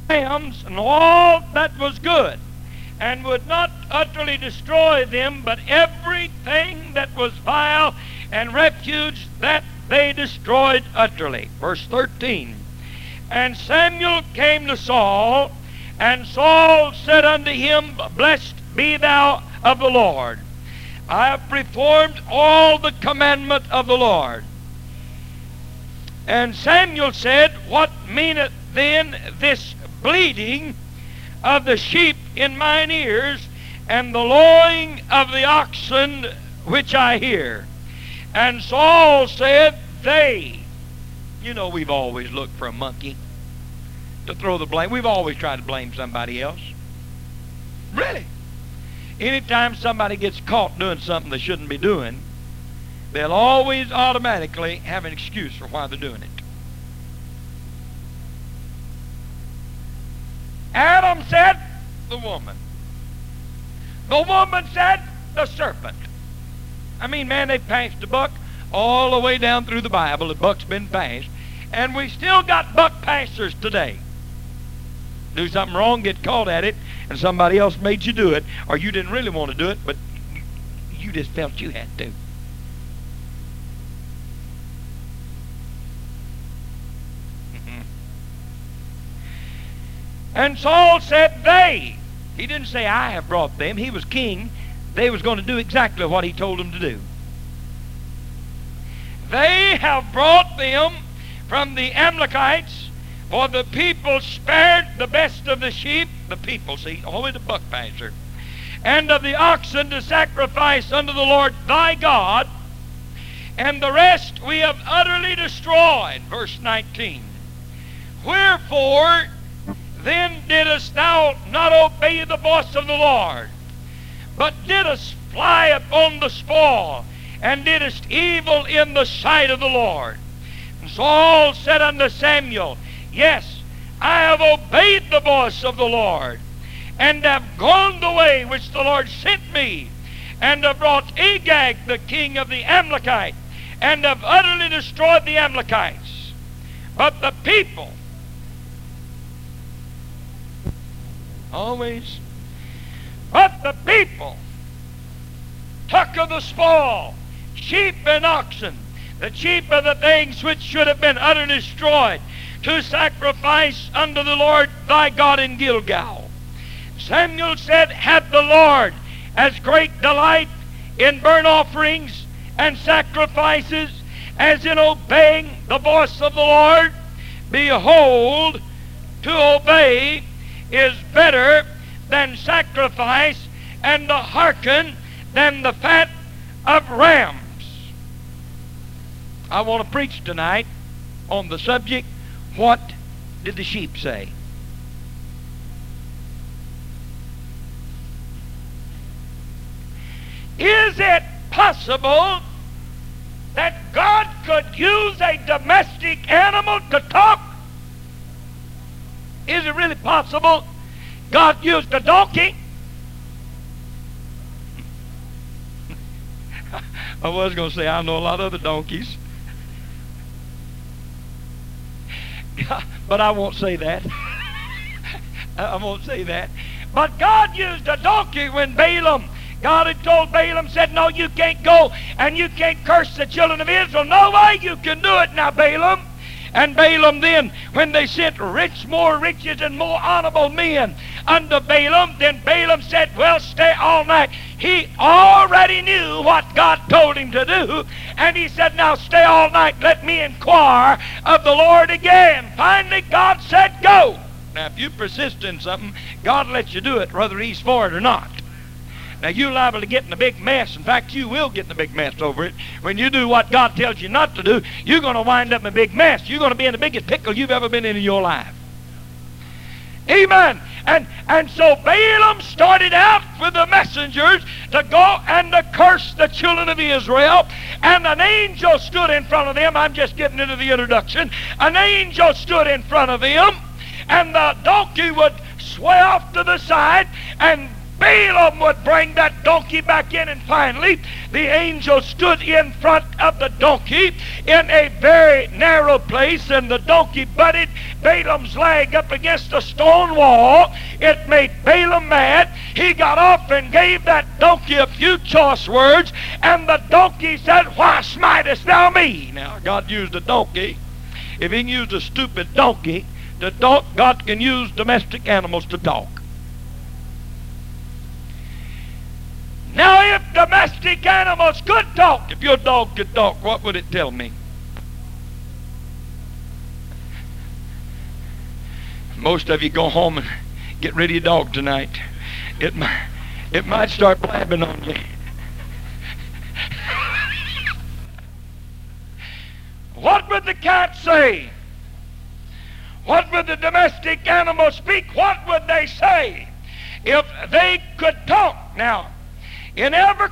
lambs and all that was good, and would not utterly destroy them, but everything that was vile and refuse that they destroyed utterly. Verse 13. And Samuel came to Saul, and Saul said unto him, Blessed be thou of the Lord. I have performed all the commandment of the Lord. And Samuel said, What meaneth then this bleating of the sheep in mine ears, and the lowing of the oxen which I hear? And Saul said, They. You know, we've always looked for a monkey to throw the blame. We've always tried to blame somebody else. Really. Anytime somebody gets caught doing something they shouldn't be doing, they'll always automatically have an excuse for why they're doing it. Adam said, the woman. The woman said, the serpent. I mean, man, they passed the buck all the way down through the Bible. The buck's been passed. And we still got buck passers today. Do something wrong, get caught at it, and somebody else made you do it, or you didn't really want to do it, but you just felt you had to. And Saul said, They. He didn't say, I have brought them. He was king. They was going to do exactly what he told them to do. They have brought them from the Amalekites, for the people spared the best of the sheep, the people, see, always the buck passer, and of the oxen to sacrifice unto the Lord thy God, and the rest we have utterly destroyed. Verse 19. Wherefore then didst thou not obey the voice of the Lord, but didst fly upon the spoil, and didst evil in the sight of the Lord? And Saul said unto Samuel, Yes, I have obeyed the voice of the Lord, and have gone the way which the Lord sent me, and have brought Agag, the king of the Amalekites, and have utterly destroyed the Amalekites. But the people, always, but the people took of the spoil, sheep and oxen, the chief of the things which should have been utterly destroyed, to sacrifice unto the Lord thy God in Gilgal. Samuel said, Hath the Lord as great delight in burnt offerings and sacrifices as in obeying the voice of the Lord? Behold, to obey is better than sacrifice, and to hearken than the fat of rams. I want to preach tonight on the subject, what did the sheep say? Is it possible that God could use a domestic animal to talk? Is it really possible God used a donkey? I was going to say I know a lot of other donkeys. But I won't say that. I won't say that. But God used a donkey when Balaam, God had told Balaam, said, no, you can't go and you can't curse the children of Israel. No way you can do it now, Balaam. And Balaam then, when they sent more riches and more honorable men unto Balaam, then Balaam said, well, stay all night. He already knew what God told him to do, and he said, now stay all night, let me inquire of the Lord again. Finally, God said, go. Now, if you persist in something, God lets you do it, whether he's for it or not. Now, you're liable to get in a big mess. In fact, you will get in a big mess over it. When you do what God tells you not to do, you're going to wind up in a big mess. You're going to be in the biggest pickle you've ever been in your life. Amen. And so Balaam started out with the messengers to go and to curse the children of Israel. And an angel stood in front of them. I'm just getting into the introduction. An angel stood in front of them. And the donkey would sway off to the side. And Balaam would bring that donkey back in, and finally the angel stood in front of the donkey in a very narrow place, and the donkey butted Balaam's leg up against a stone wall. It made Balaam mad. He got off and gave that donkey a few choice words, and the donkey said, "Why smitest thou me?" Now, God used a donkey. If he can use a stupid donkey to talk, God can use domestic animals to talk. Now, if domestic animals could talk, if your dog could talk, what would it tell me? Most of you go home and get rid of your dog tonight. It might start blabbing on you. What would the cat say? What would the domestic animals speak? What would they say if they could talk? Now, in every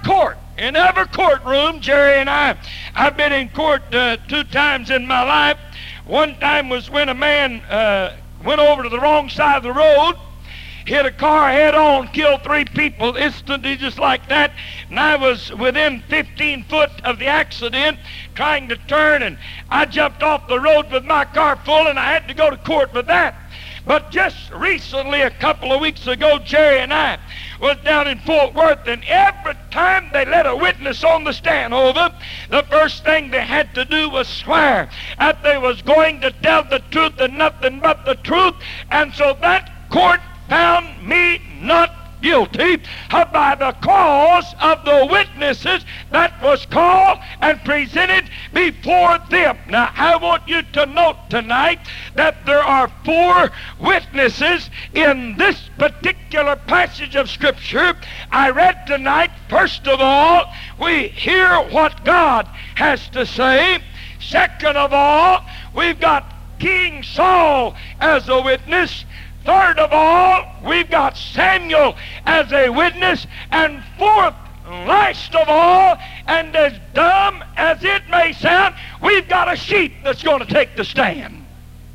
courtroom, Jerry and I've been in court 2 times in my life. One time was when a man went over to the wrong side of the road, hit a car head on, killed 3 people instantly just like that. And I was within 15 foot of the accident trying to turn, and I jumped off the road with my car full, and I had to go to court with that. But just recently, a couple of weeks ago, Jerry and I was down in Fort Worth, and every time they let a witness on the stand over, the first thing they had to do was swear that they was going to tell the truth and nothing but the truth. And so that court found me not guilty by the cause of the witnesses that was called and presented before them. Now, I want you to note tonight that there are 4 witnesses in this particular passage of Scripture I read tonight. First of all, we hear what God has to say. Second of all, we've got King Saul as a witness. Third of all, we've got Samuel as a witness. And fourth, last of all, and as dumb as it may sound, we've got a sheep that's going to take the stand.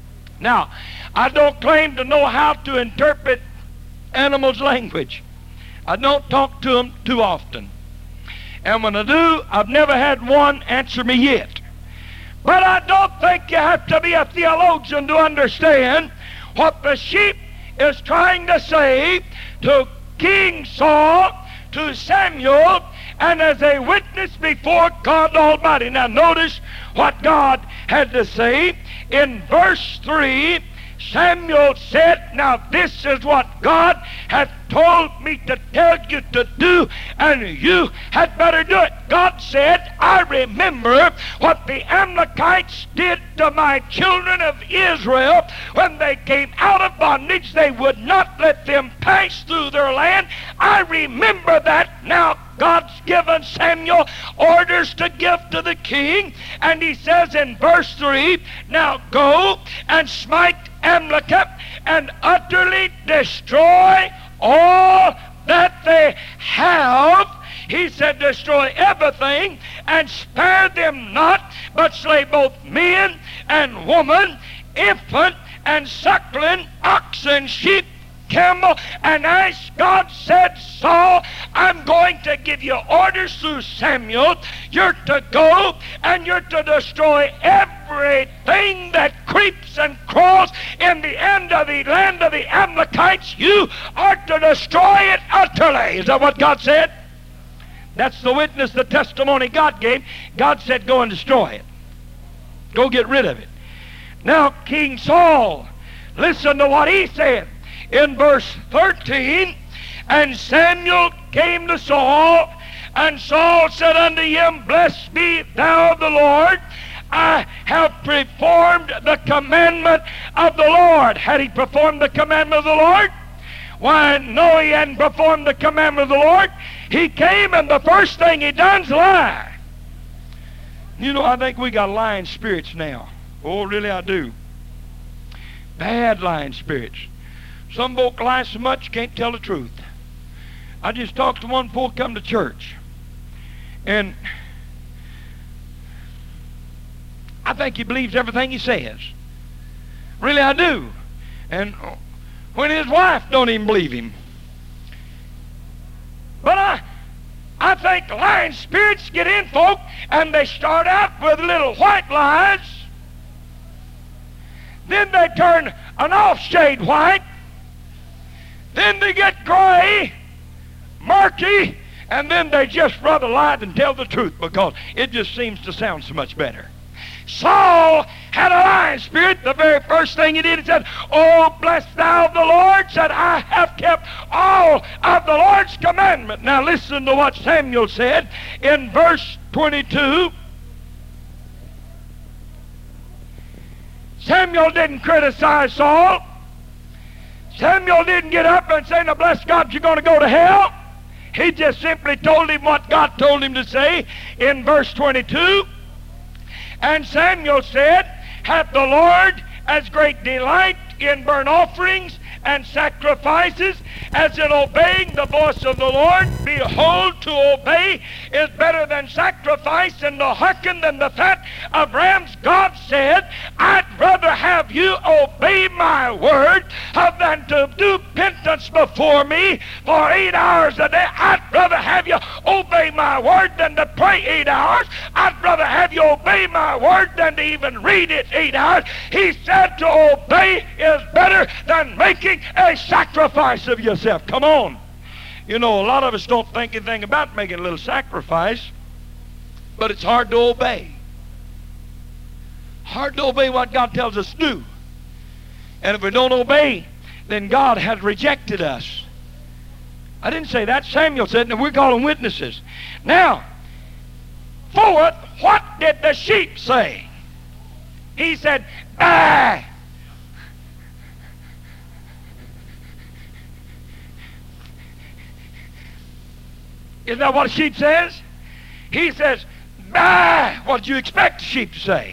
Now, I don't claim to know how to interpret animals' language. I don't talk to them too often. And when I do, I've never had one answer me yet. But I don't think you have to be a theologian to understand what the sheep is trying to say to King Saul, to Samuel, and as a witness before God Almighty. Now notice what God had to say. In verse 3, Samuel said, "Now this is what God hath told me to tell you to do, and you had better do it." God said, "I remember what the Amalekites did to my children of Israel when they came out of bondage. They would not let them pass through their land. I remember that." Now God's given Samuel orders to give to the king, and he says in verse 3, "Now go and smite Amalek and utterly destroy all that they have." He said, destroy everything and spare them not, but slay both men and woman, infant and suckling, oxen, sheep, camel, and ass. God said, "Saul, I'm going to give you orders through Samuel. You're to go and you're to destroy everything that creeps and crawls in the end of the land of the Amalekites. You are to destroy it utterly." Is that what God said? That's the witness, the testimony God gave. God said, go and destroy it. Go get rid of it. Now, King Saul, listen to what he said. In verse 13, "And Samuel came to Saul, and Saul said unto him, Blessed be thou of the Lord. I have performed the commandment of the Lord." Had he performed the commandment of the Lord? Why, no, he hadn't performed the commandment of the Lord. He came, and the first thing he done is lie. You know, I think we got lying spirits now. Oh, really, I do. Bad lying spirits. Some folk lie so much you can't tell the truth. I just talked to one folk come to church, and I think he believes everything he says. Really, I do. And when his wife don't even believe him, I think lying spirits get in folk, and they start out with little white lies. Then they turn an off-shade white. Then they get gray, murky, and then they just rather lie than tell the truth because it just seems to sound so much better. Saul had a lying spirit. The very first thing he did, he said, "Oh, bless thou the Lord," said, "I have kept all of the Lord's commandment." Now listen to what Samuel said in verse 22. Samuel didn't criticize Saul. Samuel didn't get up and say, "Now bless God, you're going to go to hell." He just simply told him what God told him to say in verse 22. And Samuel said, "Hath the Lord as great delight in burnt offerings and sacrifices as in obeying the voice of the Lord? Behold, to obey is better than sacrifice, and to hearken than the fat of rams." God said, "I'd rather have you obey my word than to do penance before me for 8 hours a day. I'd rather have you obey my word than to pray 8 hours. I'd rather have you obey my word than to even read it 8 hours." He said to obey is better than making a sacrifice of yourself. Come on. You know, a lot of us don't think anything about making a little sacrifice, but it's hard to obey. Hard to obey what God tells us to do. And if we don't obey, then God has rejected us. I didn't say that. Samuel said, and we're calling witnesses. Now, fourth, what did the sheep say? He said, "Bah!" Isn't that what a sheep says? He says, "Bah!" What did you expect the sheep to say?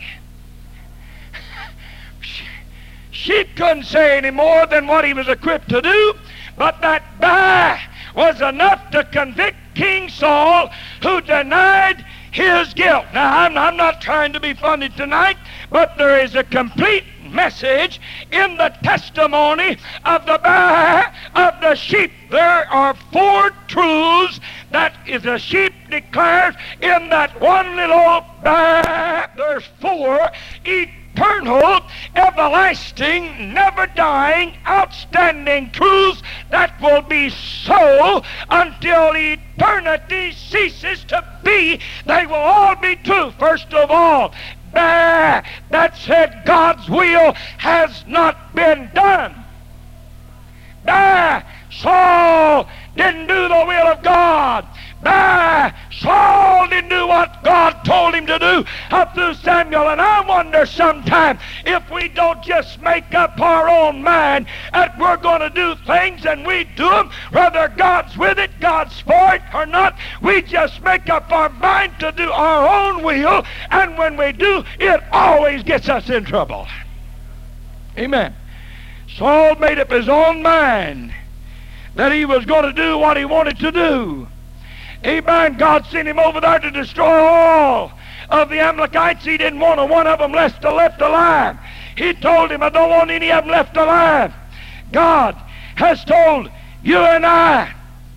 Sheep couldn't say any more than what he was equipped to do, but that "bah" was enough to convict King Saul, who denied his guilt. Now, I'm not trying to be funny tonight, but there is a complete message in the testimony of the "bah" of the sheep. There are 4 truths that the sheep declares in that one little "bah." There's 4 eternal, everlasting, never dying, outstanding truths that will be so until eternity ceases to be. They will all be true. First of all, "bah," that said God's will has not been done. "Bah," Saul didn't do the will of God. "Bah," Saul didn't do what God told him to do up through Samuel. And I wonder sometimes if we don't just make up our own mind that we're going to do things, and we do them whether God's with it, God's for it or not. We just make up our mind to do our own will, and when we do, it always gets us in trouble. Amen. Saul made up his own mind that he was going to do what he wanted to do. Amen. God sent him over there to destroy all of the Amalekites. He didn't want one of them left alive. He told him, "I don't want any of them left alive." God has told you and I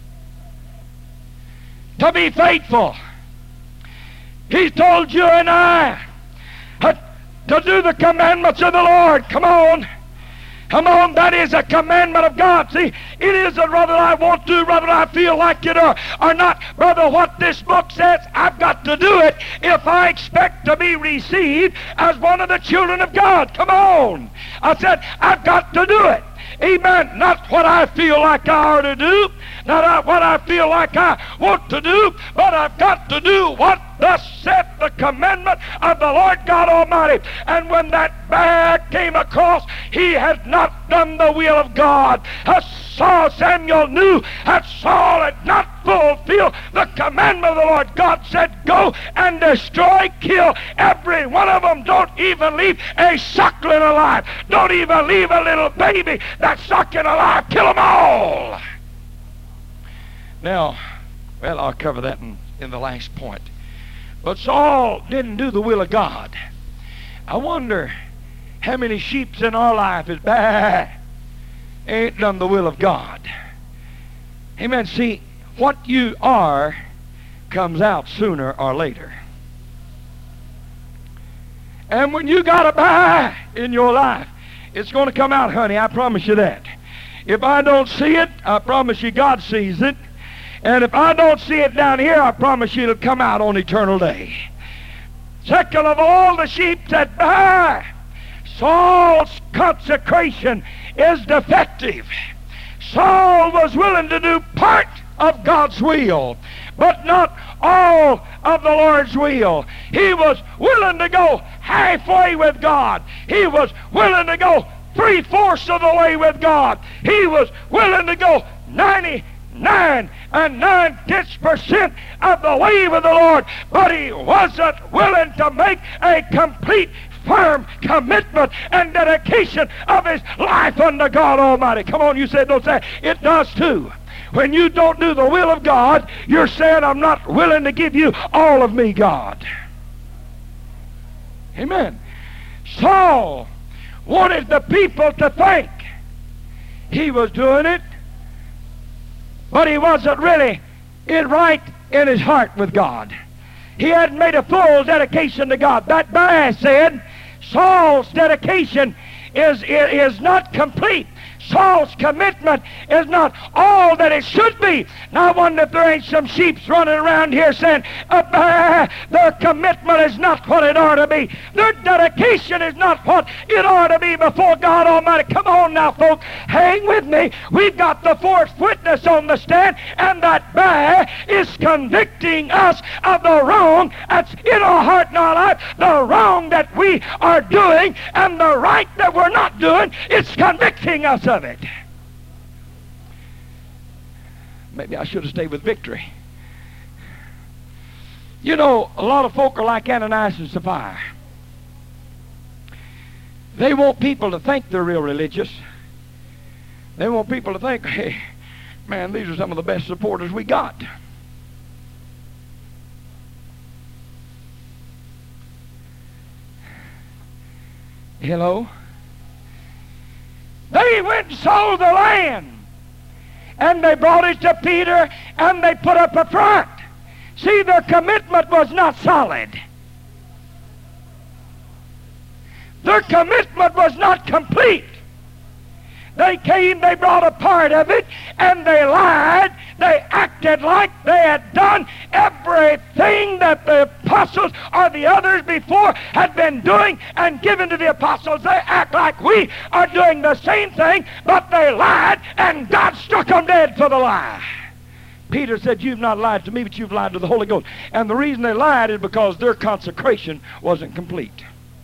to be faithful. He's told you and I to do the commandments of the Lord. Come on. Come on, that is a commandment of God. See, it isn't whether I want to, whether I feel like it or not. Brother, what this book says, I've got to do it if I expect to be received as one of the children of God. Come on. I said, I've got to do it. Amen. Not what I feel like I ought to do, not what I feel like I want to do, but I've got to do what thus saith the commandment of the Lord God Almighty. And when that bag came across, he had not done the will of God. Samuel knew that Saul had not fulfilled the commandment of the Lord. God said, "Go and destroy, kill every one of them. Don't even leave a suckling alive. Don't even leave a little baby that's sucking alive. Kill them all." Now, well, I'll cover that in the last point. But Saul didn't do the will of God. I wonder how many sheep in our life is ain't done the will of God. Amen. See, what you are comes out sooner or later. And when you got a baa in your life, it's going to come out, honey. I promise you that. If I don't see it, I promise you God sees it. And if I don't see it down here, I promise you it'll come out on eternal day. Second of all, the sheep said, baa. Saul's consecration is defective. Saul was willing to do part of God's will, but not all of the Lord's will. He was willing to go halfway with God. He was willing to go 3/4 of the way with God. He was willing to go 99 9/10% of the way with the Lord, but he wasn't willing to make a complete, firm commitment and dedication of his life unto God Almighty. Come on, you said, don't say it. Does too. When you don't do the will of God, you're saying, I'm not willing to give you all of me, God. Amen. Saul wanted the people to think he was doing it, but he wasn't really right in his heart with God. He hadn't made a full dedication to God. That Baas said, Saul's dedication is not complete. Saul's commitment is not all that it should be. Now I wonder if there ain't some sheep running around here saying, their commitment is not what it ought to be. Their dedication is not what it ought to be before God Almighty. Come on now, folks. Hang with me. We've got the fourth witness on the stand, and that bear is convicting us of the wrong that's in our heart and our life, the wrong that we are doing, and the right that we're not doing. It's convicting us of it. Maybe I should have stayed with victory. You know, a lot of folk are like Ananias and Sapphira. They want people to think they're real religious. They want people to think, hey, man, these are some of the best supporters we got. Hello? They went and sold the land, and they brought it to Peter, and they put up a front. See, their commitment was not solid. Their commitment was not complete. They came, they brought a part of it, and they lied. They acted like they had done everything that the apostles or the others before had been doing and given to the apostles. They act like we are doing the same thing, but they lied, and God struck them dead for the lie. Peter said, you've not lied to me, but you've lied to the Holy Ghost. And the reason they lied is because their consecration wasn't complete.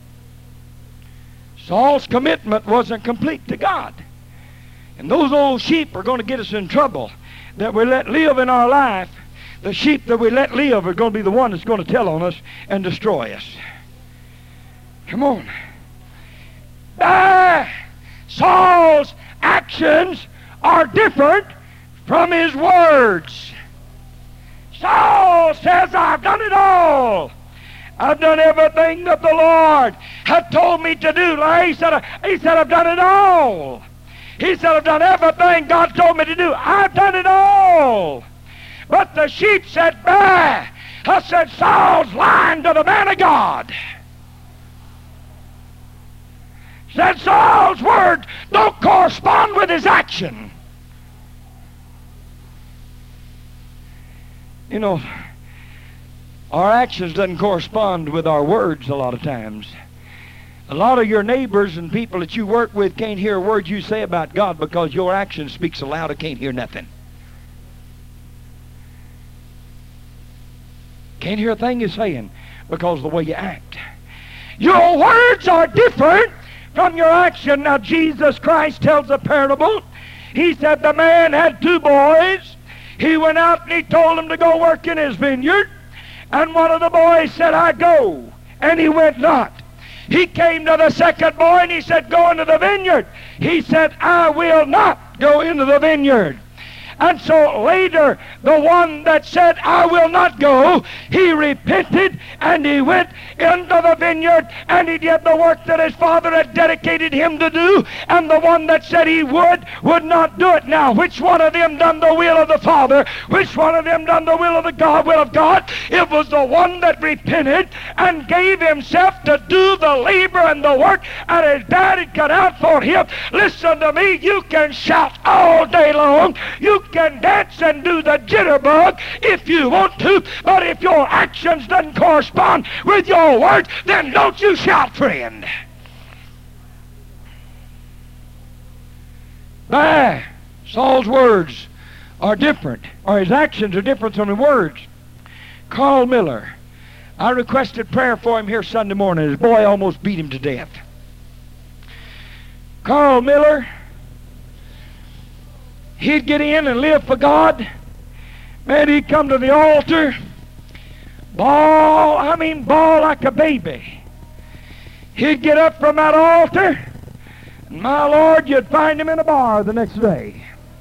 Saul's commitment wasn't complete to God. And those old sheep are going to get us in trouble that we let live in our life. The sheep that we let live are going to be the one that's going to tell on us and destroy us. Come on. Saul's actions are different from his words. Saul says, I've done it all. I've done everything that the Lord had told me to do. He said, I've done it all. He said, I've done everything God told me to do. I've done it all. But the sheep said, bah. I said, Saul's lying to the man of God. Said Saul's words don't correspond with his action. You know, our actions doesn't correspond with our words a lot of times. A lot of your neighbors and people that you work with can't hear a word you say about God because your action speaks so loud they can't hear nothing. Can't hear a thing you're saying because of the way you act. Your words are different from your action. Now Jesus Christ tells a parable. He said the man had 2 boys. He went out and he told them to go work in his vineyard. And one of the boys said, I go. And he went not. He came to the second boy and he said, go into the vineyard. He said, I will not go into the vineyard. And so later, the one that said, I will not go, he repented and he went into the vineyard and he did the work that his father had dedicated him to do. And the one that said he would not do it. Now, which one of them done the will of the Father? Which one of them done the will of God? It was the one that repented and gave himself to do the labor and the work and his dad had cut out for him. Listen to me, you can shout all day long. You can dance and do the jitterbug if you want to, but if your actions doesn't correspond with your words, then don't you shout, friend. Saul's words are different, or his actions are different from his words. Carl Miller, I requested prayer for him here Sunday morning. His boy almost beat him to death. Carl Miller, he'd get in and live for God. Man, he'd come to the altar, bawl like a baby. He'd get up from that altar, and my Lord, you'd find him in a bar the next day.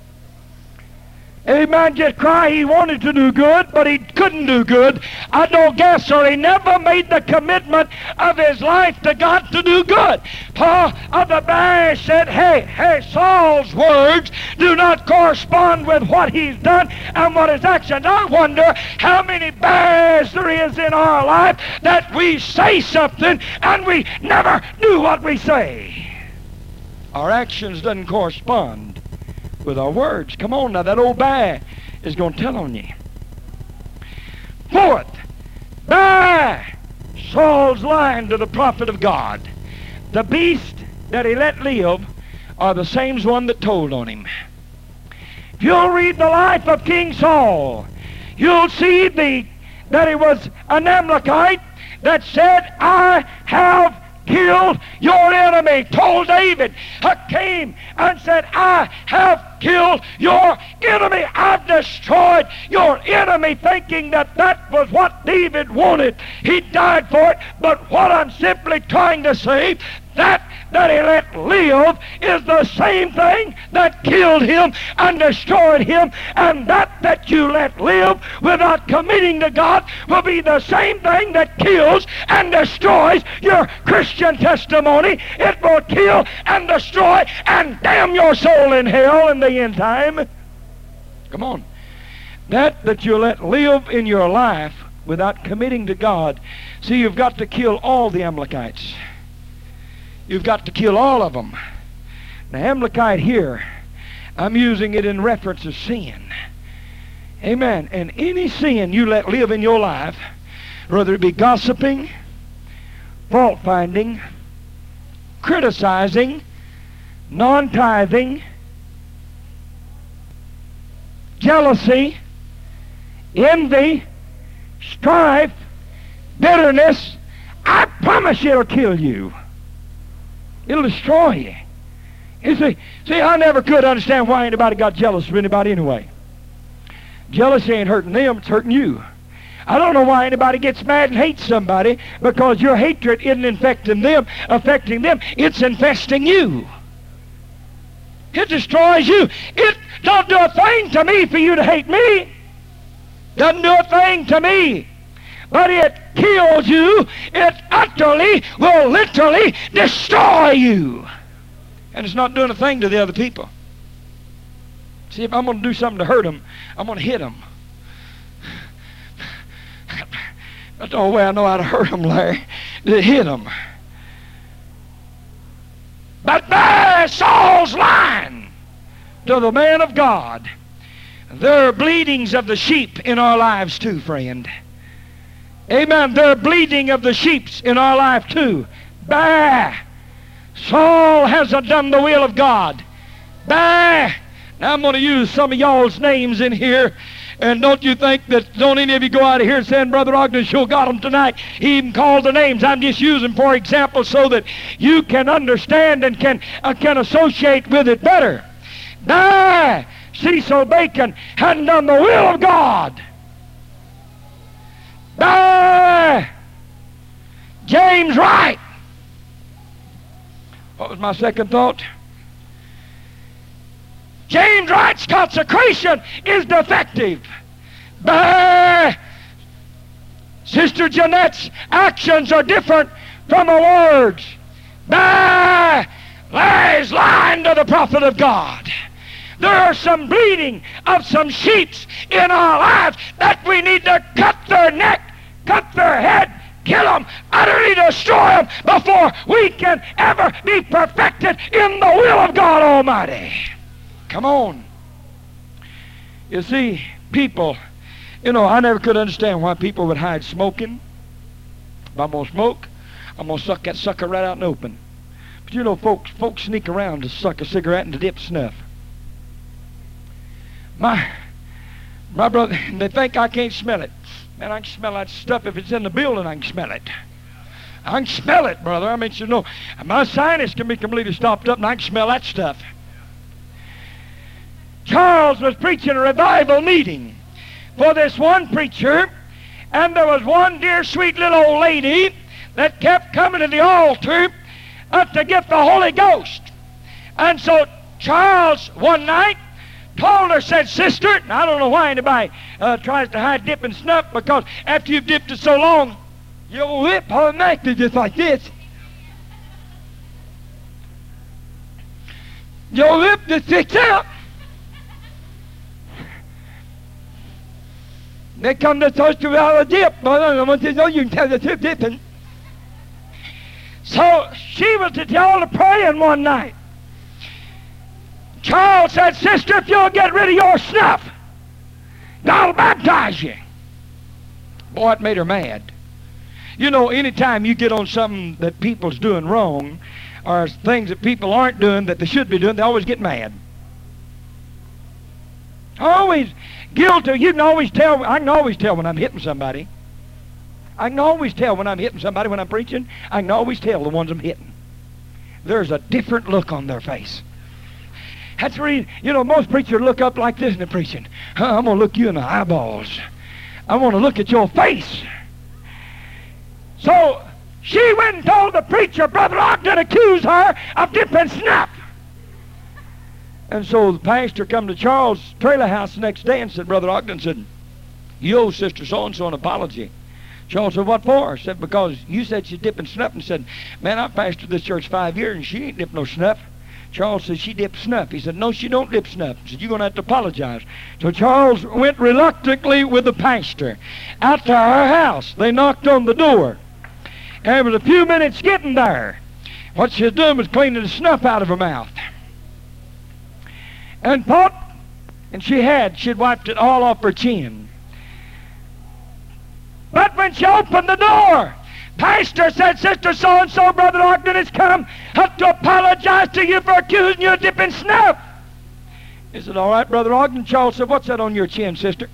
Amen. Just cry he wanted to do good, but he couldn't do good. I don't guess, or he never made the commitment of his life to God to do good. Paul of the Bear said, hey, Saul's words do not correspond with what he's done and what his actions. I wonder how many bears there is in our life that we say something and we never do what we say. Our actions doesn't correspond with our words. Come on now, that old bear is going to tell on you. Fourth, bear, Saul's lying to the prophet of God. The beast that he let live are the same one that told on him. If you'll read the life of King Saul, you'll see that he was an Amalekite that said, I have killed your enemy. Told David, came and said, I have killed your enemy. I've destroyed your enemy, thinking that that was what David wanted. He died for it. But what I'm simply trying to say, that he let live is the same thing that killed him and destroyed him, and that you let live without committing to God will be the same thing that kills and destroys your Christian testimony. It will kill and destroy and damn your soul in hell in the end time. Come on. That you let live in your life without committing to God. See, you've got to kill all the Amalekites. You've got to kill all of them. Now, Amalekite here, I'm using it in reference to sin. Amen. And any sin you let live in your life, whether it be gossiping, fault-finding, criticizing, non-tithing, jealousy, envy, strife, bitterness, I promise you it'll kill you. It'll destroy you. You see, I never could understand why anybody got jealous of anybody anyway. Jealousy ain't hurting them, it's hurting you. I don't know why anybody gets mad and hates somebody, because your hatred isn't affecting them, it's infesting you. It destroys you. It don't do a thing to me for you to hate me. Doesn't do a thing to me. But it kills you. It utterly will literally destroy you. And it's not doing a thing to the other people. See, if I'm going to do something to hurt them, I'm going to hit them. That's the only way I know how to hurt them, Larry, to hit them. But there Saul's lying to the man of God. There are bleedings of the sheep in our lives too, friend. Amen. There are bleeding of the sheep in our life too. Bah! Saul hasn't done the will of God. Bah! Now I'm going to use some of y'all's names in here. And don't you think that, don't any of you go out of here saying, Brother Ogden sure got them tonight. He even called the names. I'm just using for example so that you can understand and can associate with it better. Bah! Cecil Bacon hadn't done the will of God. James Wright. What was my second thought? James writes consecration is defective. Bah! Sister Jeanette's actions are different from her words. Bah! Lies lying to the prophet of God. There are some bleeding of some sheep in our lives that we need to cut their neck, cut their head, kill them, utterly destroy them before we can ever be perfected in the will of God Almighty. Come on. You see, people, I never could understand why people would hide smoking. If I'm going to smoke, I'm going to suck that sucker right out in the open. But folks sneak around to suck a cigarette and to dip snuff. My brother, they think I can't smell it. Man, I can smell that stuff. If it's in the building, I can smell it. I can smell it, brother. I mean, my sinus can be completely stopped up and I can smell that stuff. Charles was preaching a revival meeting for this one preacher, and there was one dear sweet little old lady that kept coming to the altar to get the Holy Ghost. And so Charles one night told her, said, "Sister," and I don't know why anybody tries to hide dipping snuff, because after you've dipped it so long, your lip automatically just like this. Your lip just sticks out. They come to touch you out of dip, but I want to know you can tell the tip dipping. So she was to tell her praying one night. Charles said, "Sister, if you'll get rid of your snuff, God'll baptize you." Boy, it made her mad. Anytime you get on something that people's doing wrong, or things that people aren't doing that they should be doing, they always get mad. Always guilty. I can always tell when I'm hitting somebody. I can always tell when I'm hitting somebody when I'm preaching. I can always tell the ones I'm hitting. There's a different look on their face. That's the reason, most preachers look up like this in the preaching. I'm going to look you in the eyeballs. I want to look at your face. So she went and told the preacher Brother Ogden accused her of dipping snuff. And so the pastor come to Charles' trailer house the next day and said, Brother Ogden said, "You owe Sister so-and-so an apology." Charles said, "What for?" I said, "Because you said she's dipping snuff." And said, "Man, I've pastored this church 5 years and she ain't dipped no snuff." Charles said, "She dipped snuff." He said, "No, she don't dip snuff." He said, "You're going to have to apologize." So Charles went reluctantly with the pastor out to her house. They knocked on the door. And it was a few minutes getting there. What she was doing was cleaning the snuff out of her mouth. And she'd wiped it all off her chin. But when she opened the door, pastor said, "Sister so-and-so, Brother Ogden has come to apologize to you for accusing you of dipping snuff." He said, "All right, Brother Ogden." Charles said, "What's that on your chin, sister?"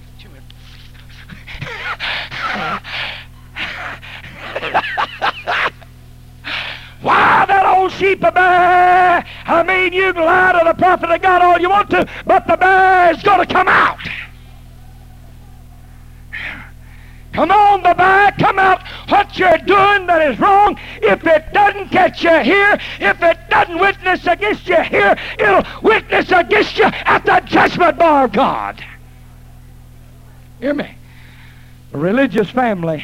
Why, that old sheep a bear. I mean, you can lie to the prophet of God all you want to, but the bear is going to come out. Come on, the bear, come out. What you're doing that is wrong, if it doesn't catch you here, if it doesn't witness against you here, it'll witness against you at the judgment bar of God. Hear me? A religious family.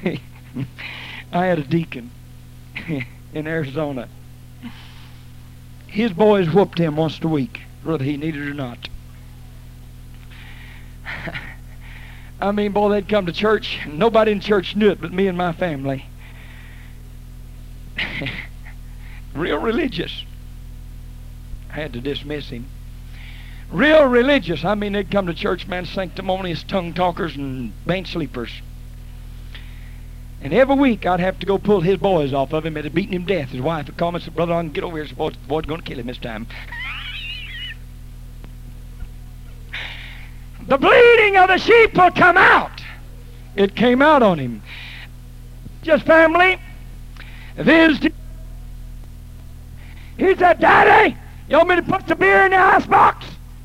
I had a deacon in Arizona. His boys whooped him once a week, whether he needed it or not. I mean, boy, they'd come to church, and nobody in church knew it but me and my family. Real religious. I had to dismiss him. Real religious. I mean, they'd come to church, man, sanctimonious tongue talkers and bench sleepers. And every week I'd have to go pull his boys off of him. They'd beaten him to death. His wife would call me and say, "Brother, I can get over here. The boy's going to kill him this time." The bleeding of the sheep will come out. It came out on him. Just family visited. He said, "Daddy, you want me to put the beer in the icebox?"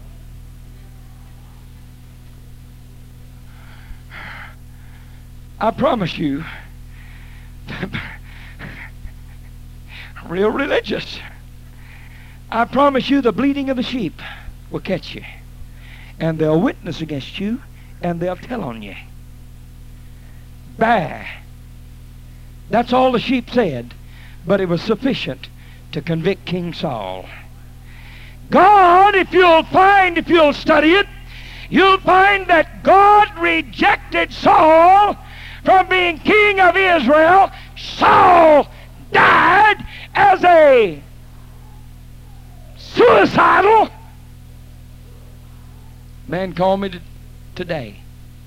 I promise you, real religious. I promise you the bleeding of the sheep will catch you. And they'll witness against you, and they'll tell on you. Bah! That's all the sheep said, but it was sufficient to convict King Saul. God, if you'll study it, you'll find that God rejected Saul from being king of Israel. Saul died as a suicidal man. Called me today.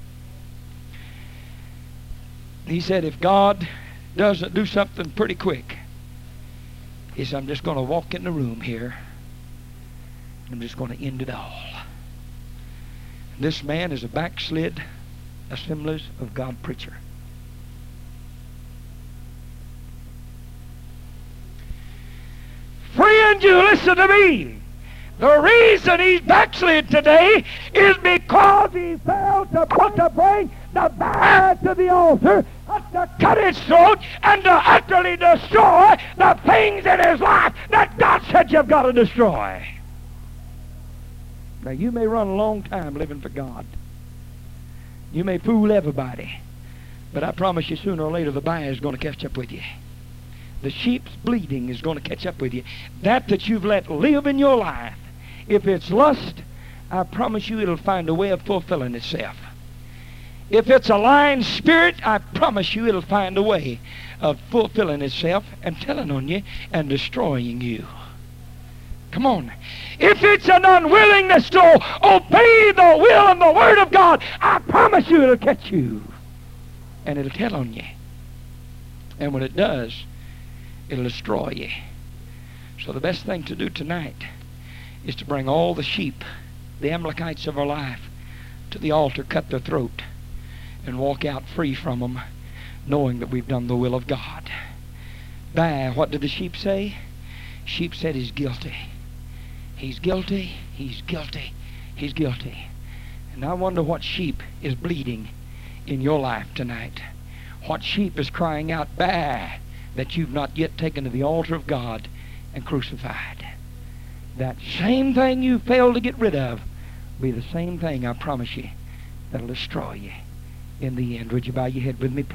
He said, if God doesn't do something pretty quick, he said, I'm just going to walk in the room here. I'm just going to end it all. This man is a backslid Assemblies of God preacher. Friend, you listen to me. The reason he's backslid today is because he failed to bring the bear to the altar, to cut its throat, and to utterly destroy the things in his life that God said you've got to destroy. Now, you may run a long time living for God. You may fool everybody. But I promise you, sooner or later, the bear is going to catch up with you. The sheep's bleeding is going to catch up with you. That you've let live in your life, if it's lust, I promise you it'll find a way of fulfilling itself. If it's a lying spirit, I promise you it'll find a way of fulfilling itself and telling on you and destroying you. Come on. If it's an unwillingness to obey the will and the word of God, I promise you it'll catch you. And it'll tell on you. And when it does, it'll destroy you. So the best thing to do tonight is to bring all the sheep, the Amalekites of our life, to the altar, cut their throat, and walk out free from them, knowing that we've done the will of God. Bah, what did the sheep say? Sheep said he's guilty. He's guilty, he's guilty, he's guilty. And I wonder what sheep is bleeding in your life tonight. What sheep is crying out, bah, that you've not yet taken to the altar of God and crucified. That same thing you failed to get rid of will be the same thing, I promise you, that'll destroy you in the end. Would you bow your head with me, please?